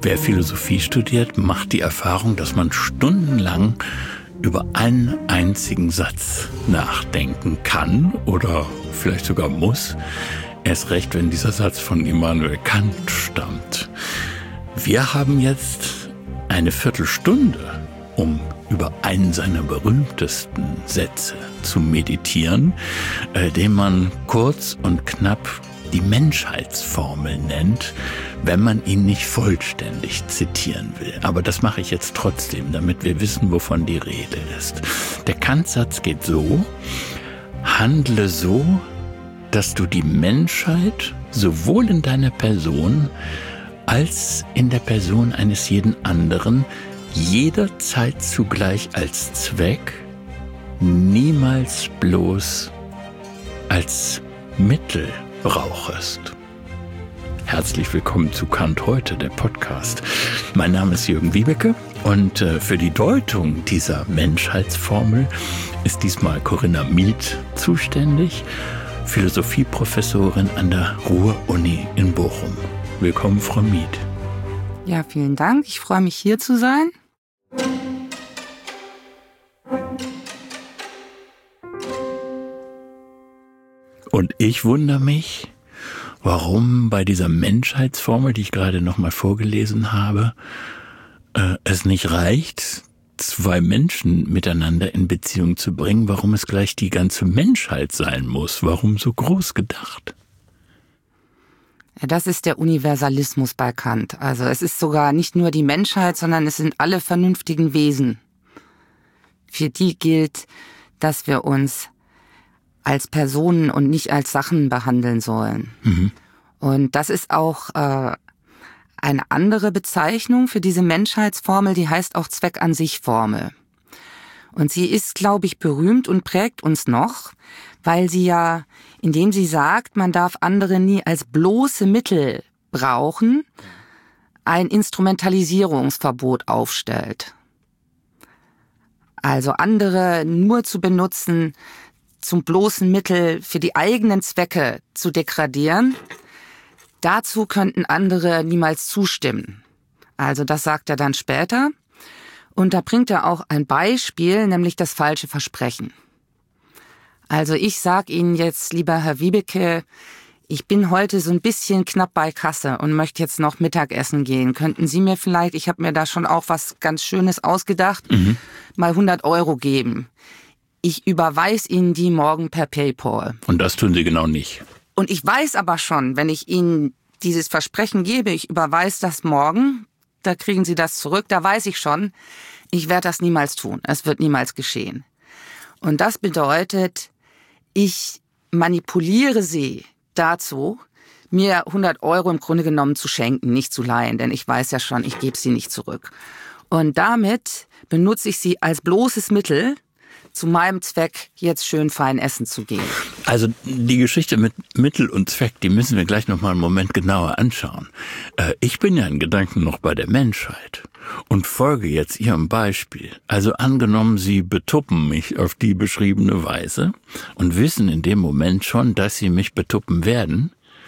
Wer Philosophie studiert, macht die Erfahrung, dass man stundenlang über einen einzigen Satz nachdenken kann oder vielleicht sogar muss. Erst recht, wenn dieser Satz von Immanuel Kant stammt. Wir haben jetzt eine Viertelstunde, um über einen seiner berühmtesten Sätze zu meditieren, den man kurz und knapp die Menschheitsformel nennt, wenn man ihn nicht vollständig zitieren will. Aber das mache ich jetzt trotzdem, damit wir wissen, wovon die Rede ist. Der Kant-Satz geht so: Handle so, dass du die Menschheit sowohl in deiner Person als in der Person eines jeden anderen jederzeit zugleich als Zweck, niemals bloß als Mittel brauchest. Herzlich willkommen zu Kant heute, der Podcast. Mein Name ist Jürgen Wiebeke und für die Deutung dieser Menschheitsformel ist diesmal Corinna Mieth zuständig, Philosophieprofessorin an der Ruhr-Uni in Bochum. Willkommen, Frau Mieth. Ja, vielen Dank. Ich freue mich, hier zu sein. Und ich wundere mich, warum bei dieser Menschheitsformel, die ich gerade nochmal vorgelesen habe, es nicht reicht, zwei Menschen miteinander in Beziehung zu bringen, warum es gleich die ganze Menschheit sein muss. Warum so groß gedacht? Ja, das ist der Universalismus bei Kant. Also es ist sogar nicht nur die Menschheit, sondern es sind alle vernünftigen Wesen. Für die gilt, dass wir uns als Personen und nicht als Sachen behandeln sollen. Mhm. Und das ist auch eine andere Bezeichnung für diese Menschheitsformel, die heißt auch Zweck-an-sich-Formel. Und sie ist, glaube ich, berühmt und prägt uns noch, weil sie ja, indem sie sagt, man darf andere nie als bloße Mittel brauchen, ein Instrumentalisierungsverbot aufstellt. Also andere nur zu benutzen, zum bloßen Mittel für die eigenen Zwecke zu degradieren, dazu könnten andere niemals zustimmen. Also das sagt er dann später. Und da bringt er auch ein Beispiel, nämlich das falsche Versprechen. Also ich sage Ihnen jetzt, lieber Herr Wiebeke, ich bin heute so ein bisschen knapp bei Kasse und möchte jetzt noch Mittagessen gehen. Könnten Sie mir vielleicht, ich habe mir da schon auch was ganz Schönes ausgedacht, mal 100 € geben. Ich überweise Ihnen die morgen per PayPal. Und das tun Sie genau nicht. Und ich weiß aber schon, wenn ich Ihnen dieses Versprechen gebe, ich überweise das morgen, da kriegen Sie das zurück, da weiß ich schon, ich werde das niemals tun. Es wird niemals geschehen. Und das bedeutet, ich manipuliere Sie dazu, mir 100 € im Grunde genommen zu schenken, nicht zu leihen, denn ich weiß ja schon, ich gebe sie nicht zurück. Und damit benutze ich sie als bloßes Mittel, zu meinem Zweck, jetzt schön fein essen zu gehen. Also die Geschichte mit Mittel und Zweck, die müssen wir gleich noch mal einen Moment genauer anschauen. Ich bin ja in Gedanken noch bei der Menschheit und folge jetzt Ihrem Beispiel. Also angenommen, Sie betuppen mich auf die beschriebene Weise und wissen in dem Moment schon, dass Sie mich betuppen werden,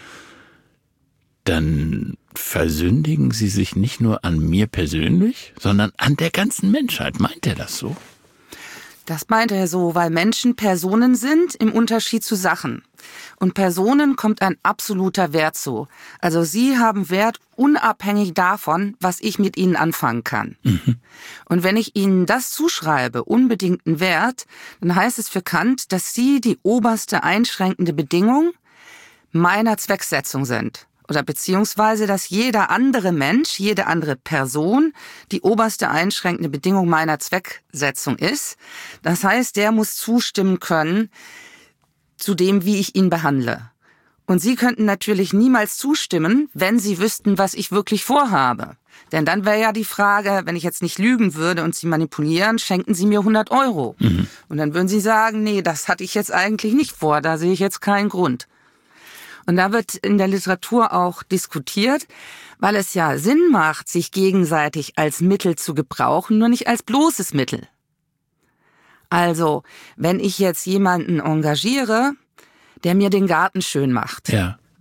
dann versündigen Sie sich nicht nur an mir persönlich, sondern an der ganzen Menschheit. Meint er das so? Das meint er so, weil Menschen Personen sind im Unterschied zu Sachen. Und Personen kommt ein absoluter Wert zu. Also sie haben Wert unabhängig davon, was ich mit ihnen anfangen kann. Mhm. Und wenn ich ihnen das zuschreibe, unbedingten Wert, dann heißt es für Kant, dass sie die oberste einschränkende Bedingung meiner Zwecksetzung sind. Oder beziehungsweise, dass jeder andere Mensch, jede andere Person die oberste einschränkende Bedingung meiner Zwecksetzung ist. Das heißt, der muss zustimmen können zu dem, wie ich ihn behandle. Und Sie könnten natürlich niemals zustimmen, wenn Sie wüssten, was ich wirklich vorhabe. Denn dann wäre ja die Frage, wenn ich jetzt nicht lügen würde und Sie manipulieren, schenken Sie mir 100 €. Mhm. Und dann würden Sie sagen, nee, das hatte ich jetzt eigentlich nicht vor, da sehe ich jetzt keinen Grund. Und da wird in der Literatur auch diskutiert, weil es ja Sinn macht, sich gegenseitig als Mittel zu gebrauchen, nur nicht als bloßes Mittel. Also, wenn ich jetzt jemanden engagiere, der mir den Garten schön macht,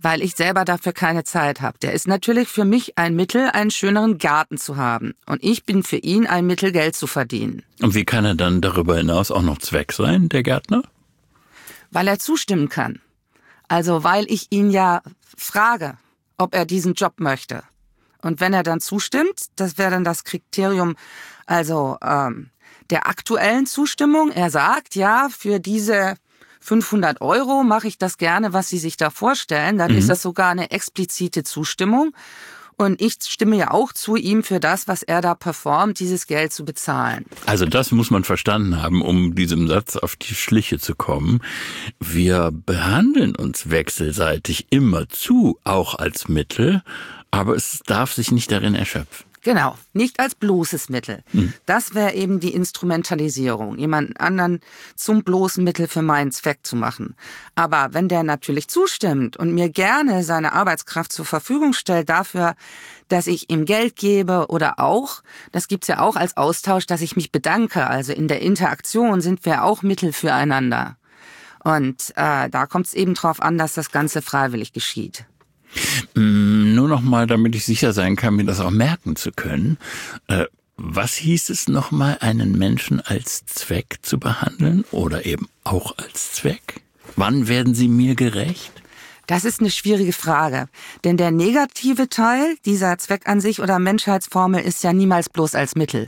weil ich selber dafür keine Zeit habe. Der ist natürlich für mich ein Mittel, einen schöneren Garten zu haben. Und ich bin für ihn ein Mittel, Geld zu verdienen. Und wie kann er dann darüber hinaus auch noch Zweck sein, der Gärtner? Weil er zustimmen kann. Also weil ich ihn ja frage, ob er diesen Job möchte. Und wenn er dann zustimmt, das wäre dann das Kriterium, also der aktuellen Zustimmung. Er sagt, ja, für diese 500 € mache ich das gerne, was Sie sich da vorstellen. Dann ist das sogar eine explizite Zustimmung. Und ich stimme ja auch zu, ihm für das, was er da performt, dieses Geld zu bezahlen. Also das muss man verstanden haben, um diesem Satz auf die Schliche zu kommen. Wir behandeln uns wechselseitig immerzu auch als Mittel, aber es darf sich nicht darin erschöpfen. Genau, nicht als bloßes Mittel. Das wäre eben die Instrumentalisierung, jemand anderen zum bloßen Mittel für meinen Zweck zu machen. Aber wenn der natürlich zustimmt und mir gerne seine Arbeitskraft zur Verfügung stellt dafür, dass ich ihm Geld gebe oder auch, das gibt's ja auch als Austausch, dass ich mich bedanke. Also in der Interaktion sind wir auch Mittel füreinander. Und da kommt es eben drauf an, dass das Ganze freiwillig geschieht. Nur noch mal, damit ich sicher sein kann, mir das auch merken zu können. Was hieß es noch mal, einen Menschen als Zweck zu behandeln oder eben auch als Zweck? Wann werden Sie mir gerecht? Das ist eine schwierige Frage, denn der negative Teil dieser Zweck an sich oder Menschheitsformel ist ja niemals bloß als Mittel.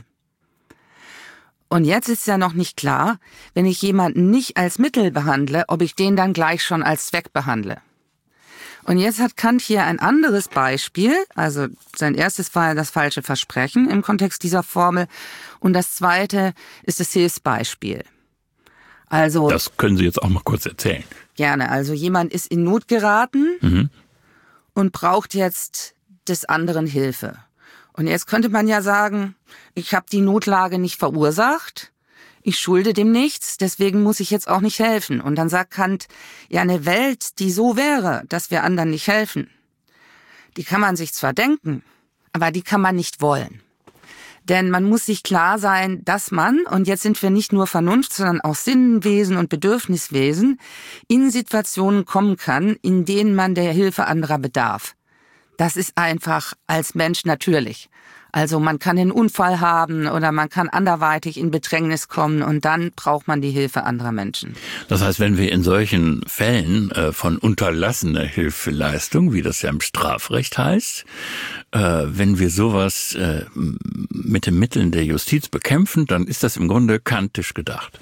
Und jetzt ist ja noch nicht klar, wenn ich jemanden nicht als Mittel behandle, ob ich den dann gleich schon als Zweck behandle. Und jetzt hat Kant hier ein anderes Beispiel, also sein erstes war das falsche Versprechen im Kontext dieser Formel und das zweite ist das Hilfsbeispiel. Also das können Sie jetzt auch mal kurz erzählen. Gerne, also jemand ist in Not geraten und braucht jetzt des anderen Hilfe. Und jetzt könnte man ja sagen, ich habe die Notlage nicht verursacht, ich schulde dem nichts, deswegen muss ich jetzt auch nicht helfen. Und dann sagt Kant, ja, eine Welt, die so wäre, dass wir anderen nicht helfen, die kann man sich zwar denken, aber die kann man nicht wollen. Denn man muss sich klar sein, dass man, und jetzt sind wir nicht nur Vernunft, sondern auch Sinnwesen und Bedürfniswesen, in Situationen kommen kann, in denen man der Hilfe anderer bedarf. Das ist einfach als Mensch natürlich. Also man kann einen Unfall haben oder man kann anderweitig in Bedrängnis kommen und dann braucht man die Hilfe anderer Menschen. Das heißt, wenn wir in solchen Fällen von unterlassener Hilfeleistung, wie das ja im Strafrecht heißt, wenn wir sowas mit den Mitteln der Justiz bekämpfen, dann ist das im Grunde kantisch gedacht.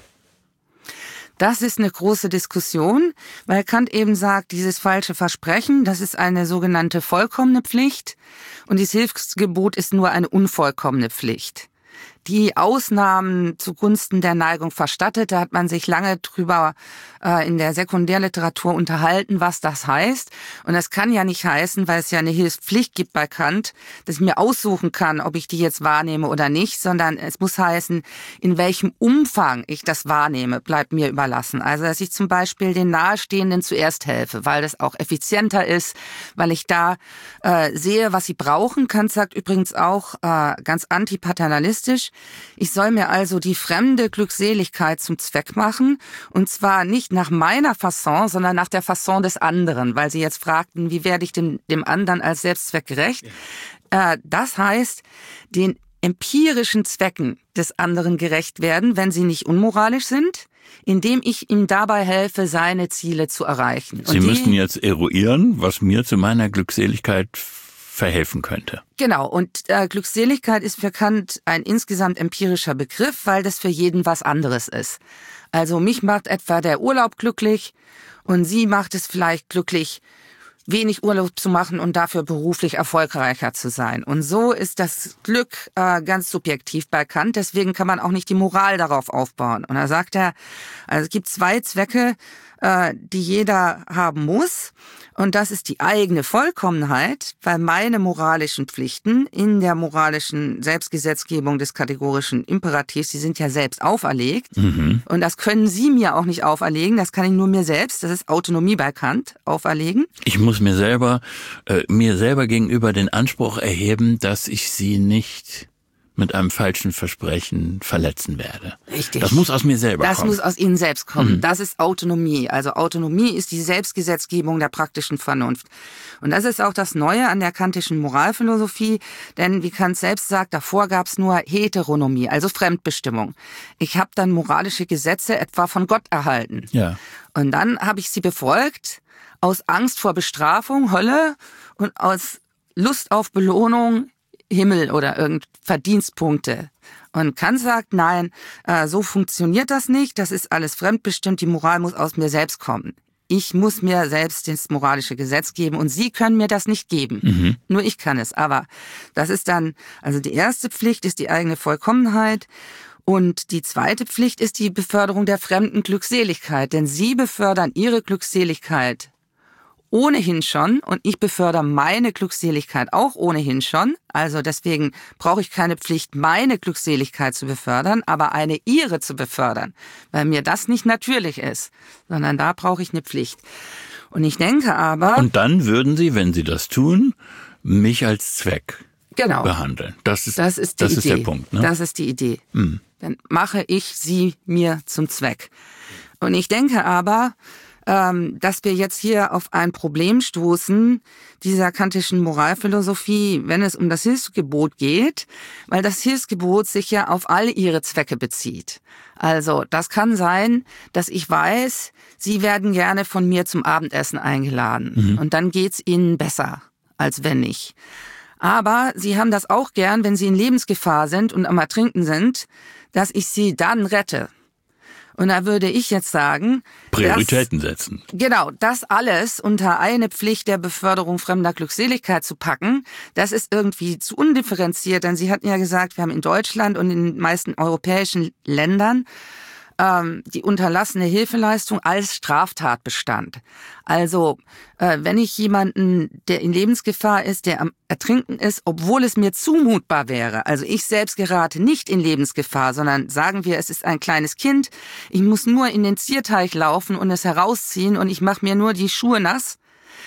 Das ist eine große Diskussion, weil Kant eben sagt, dieses falsche Versprechen, das ist eine sogenannte vollkommene Pflicht und dieses Hilfsgebot ist nur eine unvollkommene Pflicht. Die Ausnahmen zugunsten der Neigung verstattet, da hat man sich lange drüber in der Sekundärliteratur unterhalten, was das heißt. Und das kann ja nicht heißen, weil es ja eine Hilfspflicht gibt bei Kant, dass ich mir aussuchen kann, ob ich die jetzt wahrnehme oder nicht, sondern es muss heißen, in welchem Umfang ich das wahrnehme, bleibt mir überlassen. Also, dass ich zum Beispiel den Nahestehenden zuerst helfe, weil das auch effizienter ist, weil ich da sehe, was sie brauchen. Kant sagt übrigens auch ganz antipaternalistisch, ich soll mir also die fremde Glückseligkeit zum Zweck machen und zwar nicht nach meiner Fasson, sondern nach der Fasson des anderen, weil Sie jetzt fragten, wie werde ich dem anderen als Selbstzweck gerecht? Ja. Das heißt, den empirischen Zwecken des anderen gerecht werden, wenn sie nicht unmoralisch sind, indem ich ihm dabei helfe, seine Ziele zu erreichen. Sie müssen jetzt eruieren, was mir zu meiner Glückseligkeit verhelfen könnte. Genau, und Glückseligkeit ist für Kant ein insgesamt empirischer Begriff, weil das für jeden was anderes ist. Also mich macht etwa der Urlaub glücklich und Sie macht es vielleicht glücklich, wenig Urlaub zu machen und dafür beruflich erfolgreicher zu sein. Und so ist das Glück ganz subjektiv bei Kant, deswegen kann man auch nicht die Moral darauf aufbauen. Und da sagt er, also es gibt zwei Zwecke, die jeder haben muss. Und das ist die eigene Vollkommenheit, weil meine moralischen Pflichten in der moralischen Selbstgesetzgebung des kategorischen Imperativs, die sind ja selbst auferlegt. Und das können Sie mir auch nicht auferlegen, das kann ich nur mir selbst, das ist Autonomie bei Kant, auferlegen. Ich muss mir selber gegenüber den Anspruch erheben, dass ich sie nicht mit einem falschen Versprechen verletzen werde. Richtig. Das muss aus mir selber kommen. Das muss aus Ihnen selbst kommen. Das ist Autonomie. Also Autonomie ist die Selbstgesetzgebung der praktischen Vernunft. Und das ist auch das Neue an der kantischen Moralphilosophie, denn wie Kant selbst sagt, davor gab es nur Heteronomie, also Fremdbestimmung. Ich habe dann moralische Gesetze etwa von Gott erhalten. Ja. Und dann habe ich sie befolgt, aus Angst vor Bestrafung, Hölle, und aus Lust auf Belohnung, Himmel oder Verdienstpunkte. Und Kant sagt, nein, so funktioniert das nicht, das ist alles fremdbestimmt, die Moral muss aus mir selbst kommen. Ich muss mir selbst das moralische Gesetz geben und Sie können mir das nicht geben. Nur ich kann es. Aber das ist dann, also die erste Pflicht ist die eigene Vollkommenheit und die zweite Pflicht ist die Beförderung der fremden Glückseligkeit. Denn Sie befördern Ihre Glückseligkeit ohnehin schon und ich befördere meine Glückseligkeit auch ohnehin schon. Also deswegen brauche ich keine Pflicht, meine Glückseligkeit zu befördern, aber eine ihre zu befördern, weil mir das nicht natürlich ist, sondern da brauche ich eine Pflicht. Und ich denke aber... Und dann würden Sie, wenn Sie das tun, mich als Zweck behandeln. Das ist der Punkt. Ne? Das ist die Idee. Dann mache ich Sie mir zum Zweck. Und ich denke aber... dass wir jetzt hier auf ein Problem stoßen, dieser kantischen Moralphilosophie, wenn es um das Hilfsgebot geht, weil das Hilfsgebot sich ja auf all ihre Zwecke bezieht. Also das kann sein, dass ich weiß, Sie werden gerne von mir zum Abendessen eingeladen und dann geht's Ihnen besser, als wenn nicht. Aber Sie haben das auch gern, wenn Sie in Lebensgefahr sind und am Ertrinken sind, dass ich Sie dann rette. Und da würde ich jetzt sagen... Prioritäten setzen. Genau, das alles unter eine Pflicht der Beförderung fremder Glückseligkeit zu packen, das ist irgendwie zu undifferenziert. Denn Sie hatten ja gesagt, wir haben in Deutschland und in den meisten europäischen Ländern die unterlassene Hilfeleistung als Straftatbestand. Also wenn ich jemanden, der in Lebensgefahr ist, der am Ertrinken ist, obwohl es mir zumutbar wäre, also ich selbst gerate nicht in Lebensgefahr, sondern sagen wir, es ist ein kleines Kind, ich muss nur in den Zierteich laufen und es herausziehen und ich mache mir nur die Schuhe nass.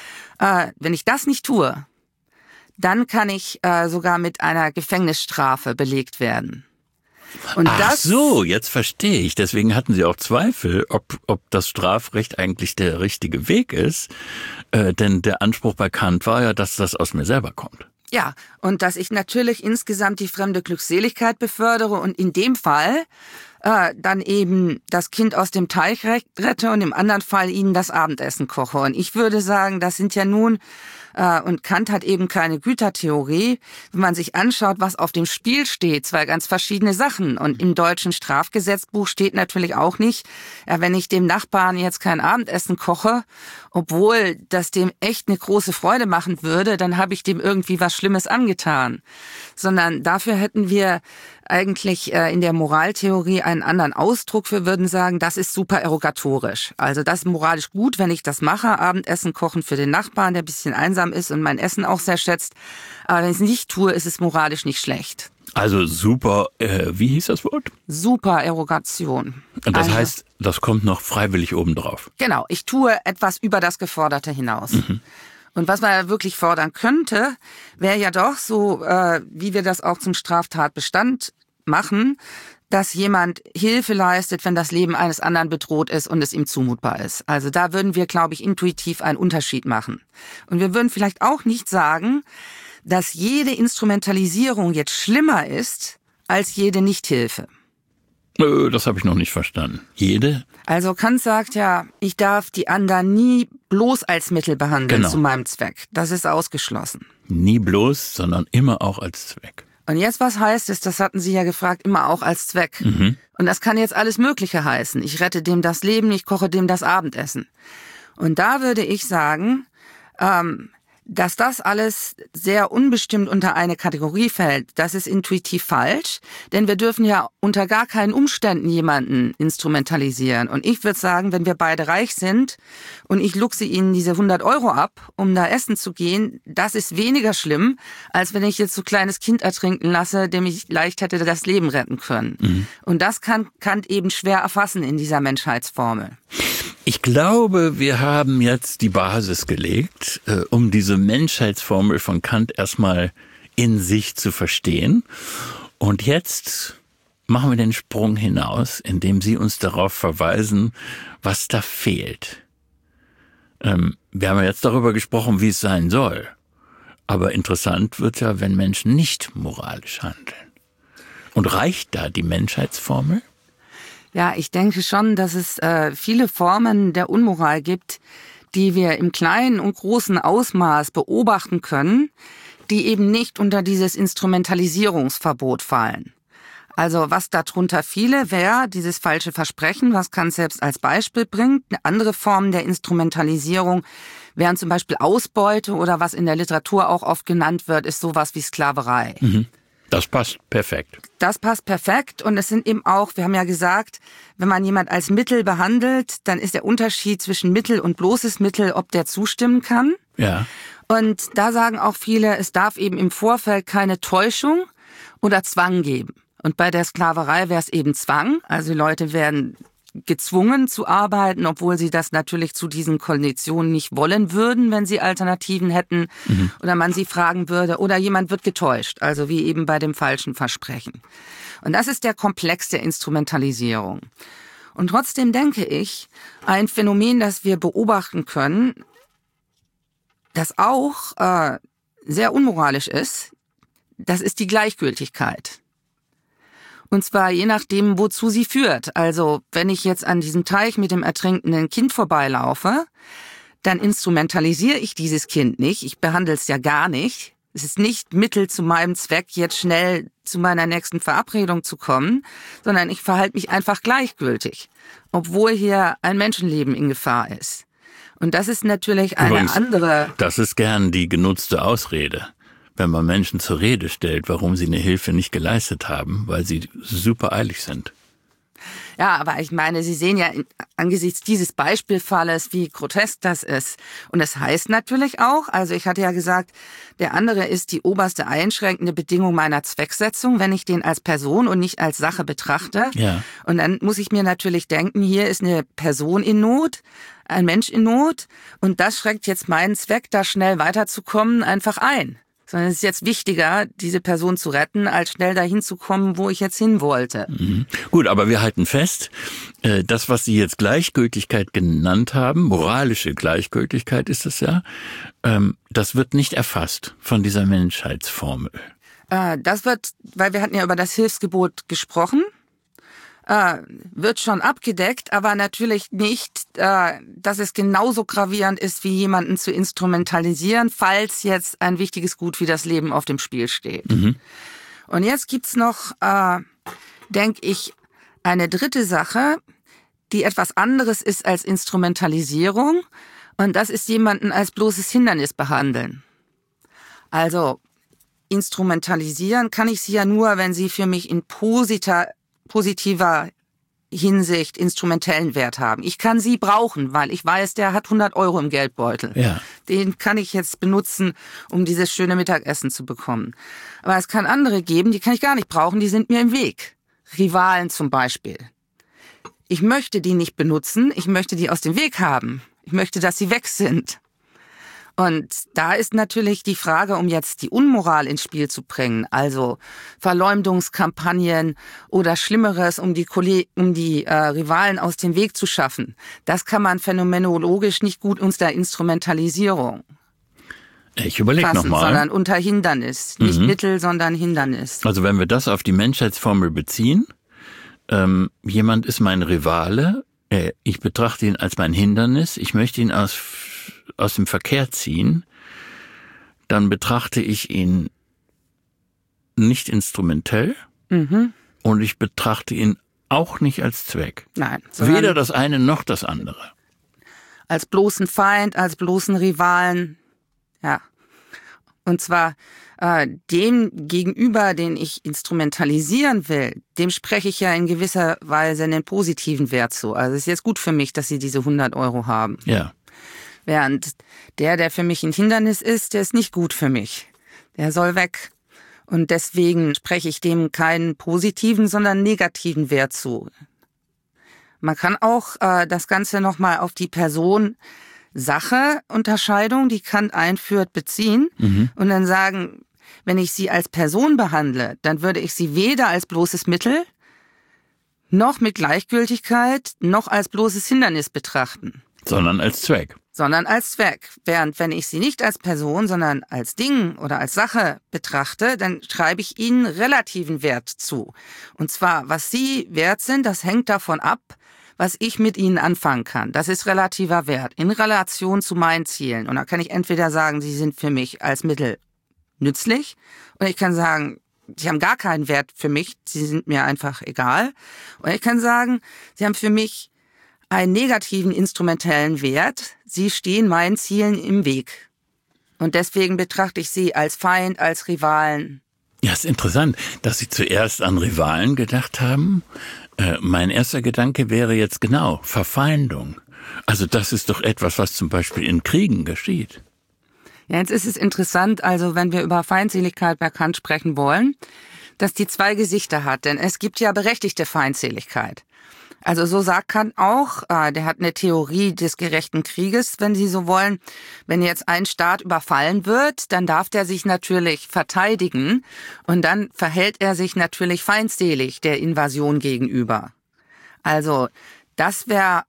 Wenn ich das nicht tue, dann kann ich sogar mit einer Gefängnisstrafe belegt werden. Und Ach so, jetzt verstehe ich. Deswegen hatten Sie auch Zweifel, ob das Strafrecht eigentlich der richtige Weg ist. Denn der Anspruch bei Kant war ja, dass das aus mir selber kommt. Ja, und dass ich natürlich insgesamt die fremde Glückseligkeit befördere und in dem Fall dann eben das Kind aus dem Teich rette und im anderen Fall ihnen das Abendessen koche. Und ich würde sagen, das sind ja nun... Und Kant hat eben keine Gütertheorie. Wenn man sich anschaut, was auf dem Spiel steht, zwei ganz verschiedene Sachen. Und im deutschen Strafgesetzbuch steht natürlich auch nicht, wenn ich dem Nachbarn jetzt kein Abendessen koche, obwohl das dem echt eine große Freude machen würde, dann habe ich dem irgendwie was Schlimmes angetan. Sondern dafür hätten wir eigentlich in der Moraltheorie einen anderen Ausdruck. Wir würden sagen, das ist supererogatorisch. Also das ist moralisch gut, wenn ich das mache, Abendessen kochen für den Nachbarn, der ein bisschen einsam ist und mein Essen auch sehr schätzt. Aber wenn ich es nicht tue, ist es moralisch nicht schlecht. Also super, wie hieß das Wort? Supererogation. Und das heißt, das kommt noch freiwillig obendrauf. Genau, ich tue etwas über das Geforderte hinaus. Und was man wirklich fordern könnte, wäre ja doch so, wie wir das auch zum Straftatbestand machen, dass jemand Hilfe leistet, wenn das Leben eines anderen bedroht ist und es ihm zumutbar ist. Also da würden wir, glaube ich, intuitiv einen Unterschied machen. Und wir würden vielleicht auch nicht sagen, dass jede Instrumentalisierung jetzt schlimmer ist als jede Nichthilfe. Das habe ich noch nicht verstanden. Jede? Also Kant sagt ja, ich darf die anderen nie bloß als Mittel behandeln zu meinem Zweck. Das ist ausgeschlossen. Nie bloß, sondern immer auch als Zweck. Und jetzt, was heißt es, das hatten Sie ja gefragt, immer auch als Zweck. Und das kann jetzt alles Mögliche heißen. Ich rette dem das Leben, ich koche dem das Abendessen. Und da würde ich sagen, dass das alles sehr unbestimmt unter eine Kategorie fällt, das ist intuitiv falsch, denn wir dürfen ja unter gar keinen Umständen jemanden instrumentalisieren. Und ich würde sagen, wenn wir beide reich sind und ich luchse Ihnen diese 100 € ab, um da essen zu gehen, das ist weniger schlimm, als wenn ich jetzt so ein kleines Kind ertrinken lasse, dem ich leicht hätte das Leben retten können. Und das kann Kant eben schwer erfassen in dieser Menschheitsformel. Ich glaube, wir haben jetzt die Basis gelegt, um diese Menschheitsformel von Kant erstmal in sich zu verstehen. Und jetzt machen wir den Sprung hinaus, indem Sie uns darauf verweisen, was da fehlt. Wir haben ja jetzt darüber gesprochen, wie es sein soll. Aber interessant wird ja, wenn Menschen nicht moralisch handeln. Und reicht da die Menschheitsformel? Ja, ich denke schon, dass es viele Formen der Unmoral gibt, die wir im kleinen und großen Ausmaß beobachten können, die eben nicht unter dieses Instrumentalisierungsverbot fallen. Also was darunter fiele, wäre dieses falsche Versprechen, was Kant selbst als Beispiel bringt. Eine andere Form der Instrumentalisierung wären zum Beispiel Ausbeute oder was in der Literatur auch oft genannt wird, ist sowas wie Sklaverei. Das passt perfekt. Das passt perfekt und es sind eben auch, wir haben ja gesagt, wenn man jemand als Mittel behandelt, dann ist der Unterschied zwischen Mittel und bloßes Mittel, ob der zustimmen kann. Ja. Und da sagen auch viele, es darf eben im Vorfeld keine Täuschung oder Zwang geben. Und bei der Sklaverei wäre es eben Zwang. Also die Leute werden gezwungen zu arbeiten, obwohl sie das natürlich zu diesen Konditionen nicht wollen würden, wenn sie Alternativen hätten oder man sie fragen würde. Oder jemand wird getäuscht, also wie eben bei dem falschen Versprechen. Und das ist der Komplex der Instrumentalisierung. Und trotzdem denke ich, ein Phänomen, das wir beobachten können, das auch sehr unmoralisch ist, das ist die Gleichgültigkeit. Und zwar je nachdem, wozu sie führt. Also wenn ich jetzt an diesem Teich mit dem ertrinkenden Kind vorbeilaufe, dann instrumentalisiere ich dieses Kind nicht. Ich behandle es ja gar nicht. Es ist nicht Mittel zu meinem Zweck, jetzt schnell zu meiner nächsten Verabredung zu kommen, sondern ich verhalte mich einfach gleichgültig, obwohl hier ein Menschenleben in Gefahr ist. Und das ist natürlich eine andere... Das ist gern die genutzte Ausrede. Wenn man Menschen zur Rede stellt, warum sie eine Hilfe nicht geleistet haben, weil sie super eilig sind. Ja, aber ich meine, Sie sehen ja angesichts dieses Beispielfalles, wie grotesk das ist. Und das heißt natürlich auch, also ich hatte ja gesagt, der andere ist die oberste einschränkende Bedingung meiner Zwecksetzung, wenn ich den als Person und nicht als Sache betrachte. Ja. Und dann muss ich mir natürlich denken, hier ist eine Person in Not, ein Mensch in Not. Und das schreckt jetzt meinen Zweck, da schnell weiterzukommen, einfach ein. Sondern es ist jetzt wichtiger, diese Person zu retten, als schnell dahin zu kommen, wo ich jetzt hin wollte. Gut, aber wir halten fest, das, was Sie jetzt Gleichgültigkeit genannt haben, moralische Gleichgültigkeit ist es ja, das wird nicht erfasst von dieser Menschheitsformel. Das wird, weil wir hatten ja über das Hilfsgebot gesprochen, wird schon abgedeckt, aber natürlich nicht, dass es genauso gravierend ist, wie jemanden zu instrumentalisieren, falls jetzt ein wichtiges Gut wie das Leben auf dem Spiel steht. Und jetzt gibt's noch, denke ich, eine dritte Sache, die etwas anderes ist als Instrumentalisierung, und das ist jemanden als bloßes Hindernis behandeln. Also instrumentalisieren kann ich sie ja nur, wenn sie für mich in positiver Hinsicht instrumentellen Wert haben. Ich kann sie brauchen, weil ich weiß, der hat 100 € im Geldbeutel. Ja. Den kann ich jetzt benutzen, um dieses schöne Mittagessen zu bekommen. Aber es kann andere geben, die kann ich gar nicht brauchen, die sind mir im Weg. Rivalen zum Beispiel. Ich möchte die nicht benutzen, ich möchte die aus dem Weg haben. Ich möchte, dass sie weg sind. Und da ist natürlich die Frage, um jetzt die Unmoral ins Spiel zu bringen, also Verleumdungskampagnen oder Schlimmeres, um die Rivalen aus dem Weg zu schaffen. Das kann man phänomenologisch nicht gut unter Instrumentalisierung Ich überlege nochmal. Sondern unter Hindernis. Nicht Mittel, sondern Hindernis. Also wenn wir das auf die Menschheitsformel beziehen, jemand ist mein Rivale, ich betrachte ihn als mein Hindernis, ich möchte ihn aus dem Verkehr ziehen, dann betrachte ich ihn nicht instrumentell und ich betrachte ihn auch nicht als Zweck. Nein. Weder das eine noch das andere. Als bloßen Feind, als bloßen Rivalen, ja. Und zwar dem gegenüber, den ich instrumentalisieren will, dem spreche ich ja in gewisser Weise einen positiven Wert zu. Also es ist jetzt gut für mich, dass Sie diese 100 € haben. Ja. Während der für mich ein Hindernis ist, der ist nicht gut für mich. Der soll weg. Und deswegen spreche ich dem keinen positiven, sondern negativen Wert zu. Man kann auch das Ganze nochmal auf die Person-Sache-Unterscheidung, die Kant einführt, beziehen und dann sagen, wenn ich sie als Person behandle, dann würde ich sie weder als bloßes Mittel, noch mit Gleichgültigkeit, noch als bloßes Hindernis betrachten. Sondern als Zweck. Sondern als Zweck. Während wenn ich sie nicht als Person, sondern als Ding oder als Sache betrachte, dann schreibe ich ihnen relativen Wert zu. Und zwar, was sie wert sind, das hängt davon ab, was ich mit ihnen anfangen kann. Das ist relativer Wert in Relation zu meinen Zielen. Und da kann ich entweder sagen, sie sind für mich als Mittel nützlich, oder ich kann sagen, sie haben gar keinen Wert für mich, sie sind mir einfach egal. Und ich kann sagen, sie haben für mich einen negativen instrumentellen Wert, sie stehen meinen Zielen im Weg. Und deswegen betrachte ich sie als Feind, als Rivalen. Ja, ist interessant, dass Sie zuerst an Rivalen gedacht haben. Mein erster Gedanke wäre jetzt genau Verfeindung. Also das ist doch etwas, was zum Beispiel in Kriegen geschieht. Ja, jetzt ist es interessant, also wenn wir über Feindseligkeit bei Kant sprechen wollen, dass die zwei Gesichter hat. Denn es gibt ja berechtigte Feindseligkeit. Also so sagt Kant auch, der hat eine Theorie des gerechten Krieges, wenn Sie so wollen. Wenn jetzt ein Staat überfallen wird, dann darf der sich natürlich verteidigen und dann verhält er sich natürlich feindselig der Invasion gegenüber. Also das wäre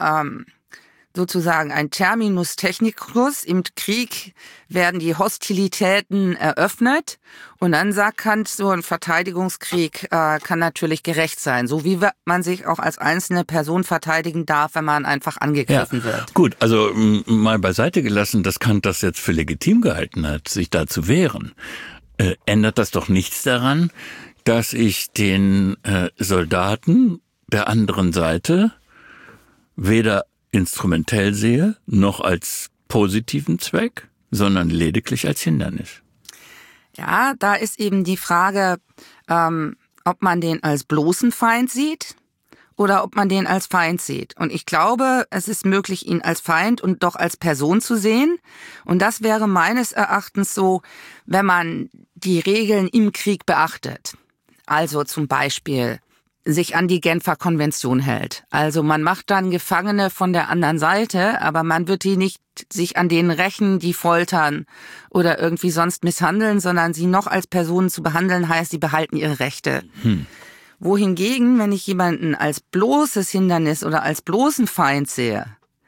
sozusagen ein Terminus technicus. Im Krieg werden die Hostilitäten eröffnet und dann sagt Kant, so ein Verteidigungskrieg kann natürlich gerecht sein, so wie man sich auch als einzelne Person verteidigen darf, wenn man einfach angegriffen wird. Gut, also mal beiseite gelassen, dass Kant das jetzt für legitim gehalten hat, sich da zu wehren, ändert das doch nichts daran, dass ich den Soldaten der anderen Seite weder instrumentell sehe, noch als positiven Zweck, sondern lediglich als Hindernis. Ja, da ist eben die Frage, ob man den als bloßen Feind sieht oder ob man den als Feind sieht. Und ich glaube, es ist möglich, ihn als Feind und doch als Person zu sehen. Und das wäre meines Erachtens so, wenn man die Regeln im Krieg beachtet. Also zum Beispiel sich an die Genfer Konvention hält. Also man macht dann Gefangene von der anderen Seite, aber man wird die nicht sich an denen rächen, die foltern oder irgendwie sonst misshandeln, sondern sie noch als Personen zu behandeln, heißt, sie behalten ihre Rechte. Wohingegen, wenn ich jemanden als bloßes Hindernis oder als bloßen Feind sehe,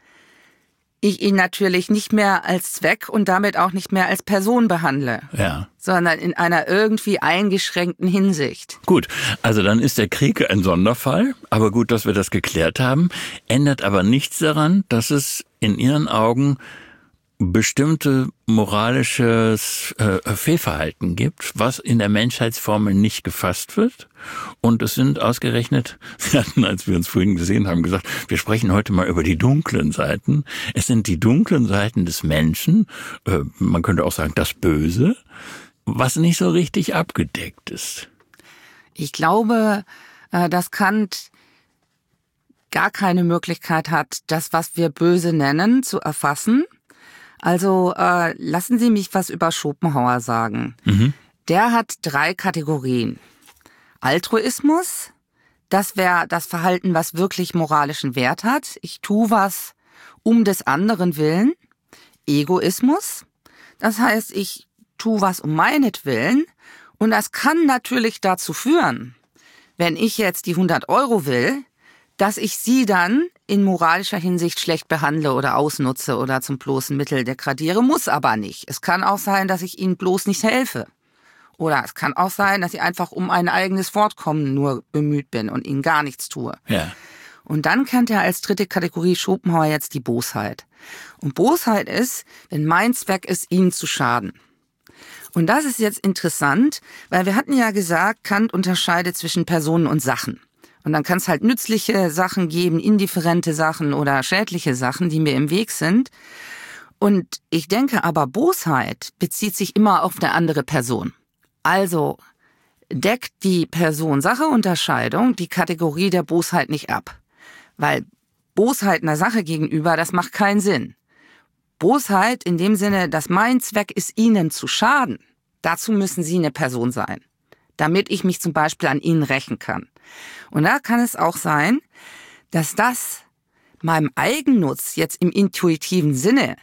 ich ihn natürlich nicht mehr als Zweck und damit auch nicht mehr als Person behandle, sondern in einer irgendwie eingeschränkten Hinsicht. Gut, also dann ist der Krieg ein Sonderfall, aber gut, dass wir das geklärt haben, ändert aber nichts daran, dass es in Ihren Augen bestimmte moralisches Fehlverhalten gibt, was in der Menschheitsformel nicht gefasst wird. Und es sind ausgerechnet, wir hatten, als wir uns vorhin gesehen haben, gesagt, wir sprechen heute mal über die dunklen Seiten. Es sind die dunklen Seiten des Menschen, man könnte auch sagen das Böse, was nicht so richtig abgedeckt ist. Ich glaube, dass Kant gar keine Möglichkeit hat, das, was wir böse nennen, zu erfassen. Also lassen Sie mich was über Schopenhauer sagen. Der hat 3 Kategorien. Altruismus, das wäre das Verhalten, was wirklich moralischen Wert hat. Ich tue was um des anderen willen. Egoismus, das heißt, ich tue was um meinetwillen. Und das kann natürlich dazu führen, wenn ich jetzt die 100 Euro will, dass ich sie dann in moralischer Hinsicht schlecht behandle oder ausnutze oder zum bloßen Mittel degradiere, muss aber nicht. Es kann auch sein, dass ich ihnen bloß nicht helfe. Oder es kann auch sein, dass ich einfach um ein eigenes Fortkommen nur bemüht bin und ihnen gar nichts tue. Ja. Und dann kennt er als 3. Kategorie Schopenhauer jetzt die Bosheit. Und Bosheit ist, wenn mein Zweck ist, ihnen zu schaden. Und das ist jetzt interessant, weil wir hatten ja gesagt, Kant unterscheidet zwischen Personen und Sachen. Und dann kann es halt nützliche Sachen geben, indifferente Sachen oder schädliche Sachen, die mir im Weg sind. Und ich denke aber, Bosheit bezieht sich immer auf eine andere Person. Also deckt die Person-Sache-Unterscheidung die Kategorie der Bosheit nicht ab. Weil Bosheit einer Sache gegenüber, das macht keinen Sinn. Bosheit in dem Sinne, dass mein Zweck ist, ihnen zu schaden. Dazu müssen sie eine Person sein, damit ich mich zum Beispiel an ihnen rächen kann. Und da kann es auch sein, dass das meinem Eigennutz jetzt im intuitiven Sinne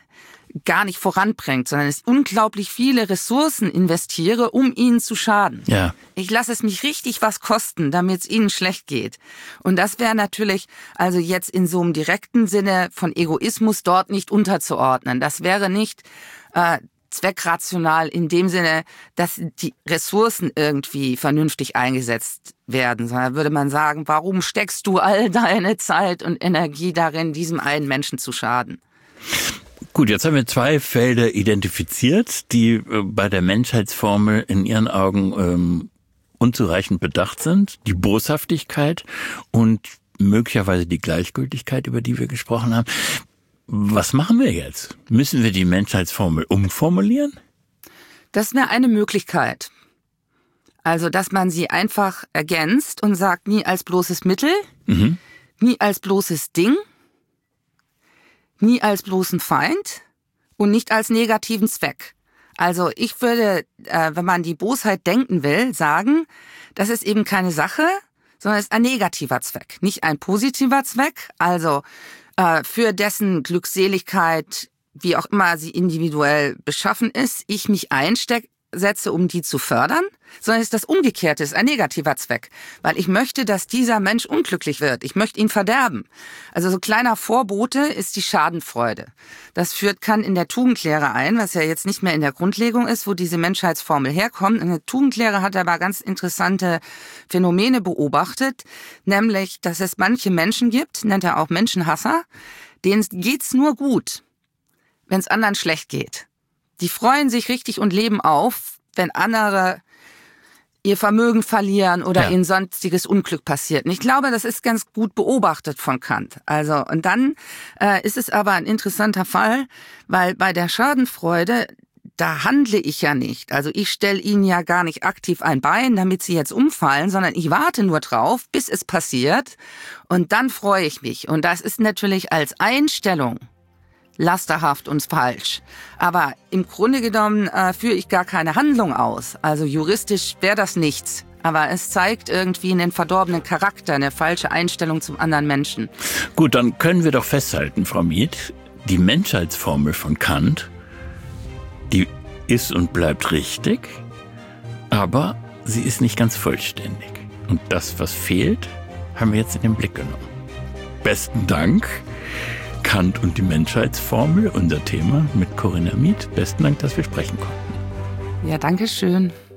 gar nicht voranbringt, sondern es unglaublich viele Ressourcen investiere, um ihnen zu schaden. Ja. Ich lasse es mich richtig was kosten, damit es ihnen schlecht geht. Und das wäre natürlich also jetzt in so einem direkten Sinne von Egoismus dort nicht unterzuordnen. Das wäre nicht zweckrational in dem Sinne, dass die Ressourcen irgendwie vernünftig eingesetzt werden, sondern würde man sagen, warum steckst du all deine Zeit und Energie darin, diesem einen Menschen zu schaden? Gut, jetzt haben wir 2 Felder identifiziert, die bei der Menschheitsformel in Ihren Augen unzureichend bedacht sind. Die Boshaftigkeit und möglicherweise die Gleichgültigkeit, über die wir gesprochen haben. Was machen wir jetzt? Müssen wir die Menschheitsformel umformulieren? Das wäre eine Möglichkeit. Also, dass man sie einfach ergänzt und sagt, nie als bloßes Mittel, nie als bloßes Ding, nie als bloßen Feind und nicht als negativen Zweck. Also ich würde, wenn man die Bosheit denken will, sagen, das ist eben keine Sache, sondern es ist ein negativer Zweck, nicht ein positiver Zweck. Also für dessen Glückseligkeit, wie auch immer sie individuell beschaffen ist, ich mich einsetze, um die zu fördern, sondern es ist das Umgekehrte, es ist ein negativer Zweck. Weil ich möchte, dass dieser Mensch unglücklich wird. Ich möchte ihn verderben. Also so kleiner Vorbote ist die Schadenfreude. Das kann in der Tugendlehre ein, was ja jetzt nicht mehr in der Grundlegung ist, wo diese Menschheitsformel herkommt. Eine Tugendlehre hat aber ganz interessante Phänomene beobachtet, nämlich, dass es manche Menschen gibt, nennt er auch Menschenhasser, denen geht's nur gut, wenn es anderen schlecht geht. Die freuen sich richtig und leben auf, wenn andere ihr Vermögen verlieren oder ihnen sonstiges Unglück passiert. Und ich glaube, das ist ganz gut beobachtet von Kant. Also, und dann ist es aber ein interessanter Fall, weil bei der Schadenfreude, da handle ich ja nicht. Also ich stelle ihnen ja gar nicht aktiv ein Bein, damit sie jetzt umfallen, sondern ich warte nur drauf, bis es passiert. Und dann freue ich mich. Und das ist natürlich als Einstellung lasterhaft und falsch. Aber im Grunde genommen führe ich gar keine Handlung aus. Also juristisch wäre das nichts. Aber es zeigt irgendwie einen verdorbenen Charakter, eine falsche Einstellung zum anderen Menschen. Gut, dann können wir doch festhalten, Frau Mieth, die Menschheitsformel von Kant, die ist und bleibt richtig, aber sie ist nicht ganz vollständig. Und das, was fehlt, haben wir jetzt in den Blick genommen. Besten Dank. Kant und die Menschheitsformel, unser Thema mit Corinna Mieth. Besten Dank, dass wir sprechen konnten. Ja, danke schön.